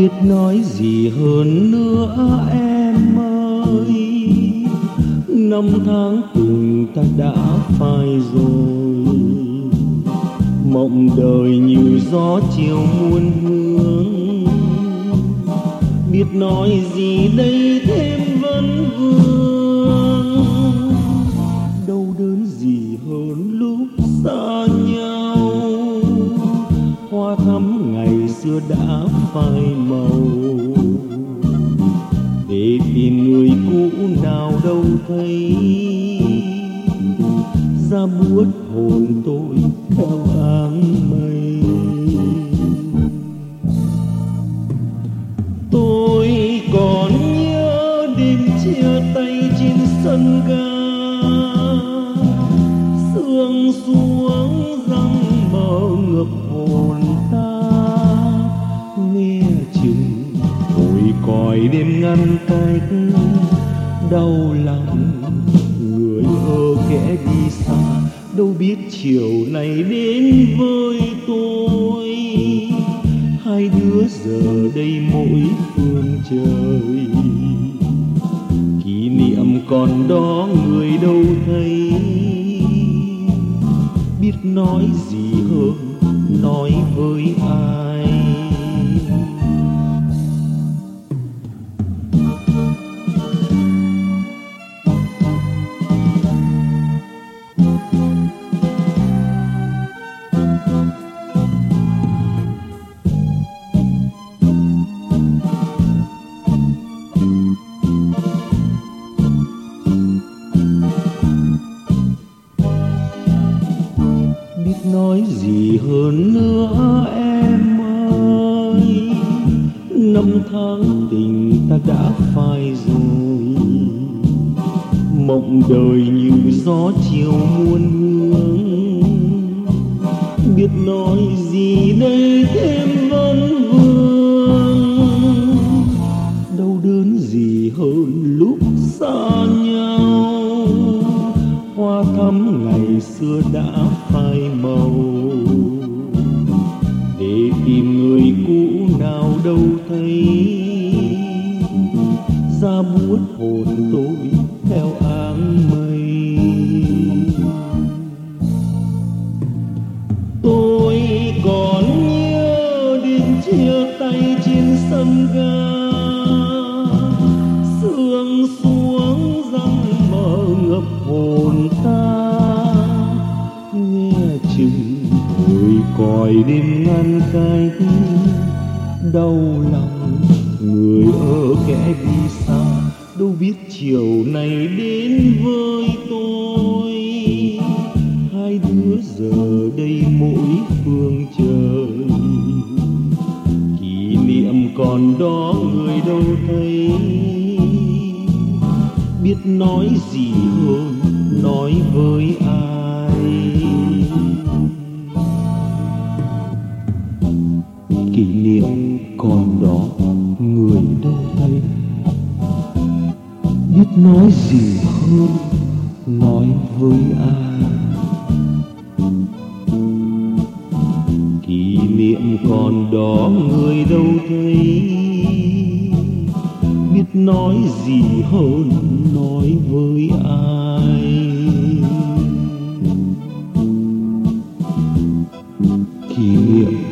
biết nói gì hơn nữa em ơi. Năm tháng tình ta đã phai rồi, mộng đời như gió chiều muôn hướng. Biết nói gì đây thêm vấn vương, đau đớn gì hơn lúc xa nhau. Hoa thắm ngày xưa đã phai màu, để tìm người cũ nào đâu thấy. Ra buốt hồn tôi theo áng mây. Tôi còn nhớ đêm chia tay trên sân ga, sương xuống răng mờ ngược hồn ta. Nghe chừng hồi còi đêm ngăn cách, đau lòng người ở kẻ đi xa. Đâu biết chiều này đến với tôi, hai đứa giờ đây mỗi phương trời. Kỷ niệm còn đó người đâu thấy, biết nói gì hơn nói với ai. Nói gì hơn nữa em ơi, năm tháng tình ta đã phai rồi, mộng đời như gió chiều muôn hướng. Biết nói gì đây thêm vấn vương, đau đớn gì hơn lúc xa nhau. Hoa thắm ngày xưa đã phai màu, để tìm người cũ nào đâu thấy. Ra buốt hồn tôi theo áng mây. Tôi còn nhớ đêm chia tay trên sân ga, sương xuống răng mờ ngập hồn ta. Nghe chừng hồi còi đêm ngăn cách, đau lòng người ở kẻ đi xa. Đâu biết chiều này đến với tôi, hai đứa giờ đây mỗi phương trời. Kỷ niệm còn đó người đâu thấy, biết nói gì hơn nói với ai. Kỷ niệm còn đó người đâu thấy, biết nói gì hơn nói với ai. Kỷ niệm còn đó người đâu thấy, biết nói gì hơn nói với ai. Kỷ niệm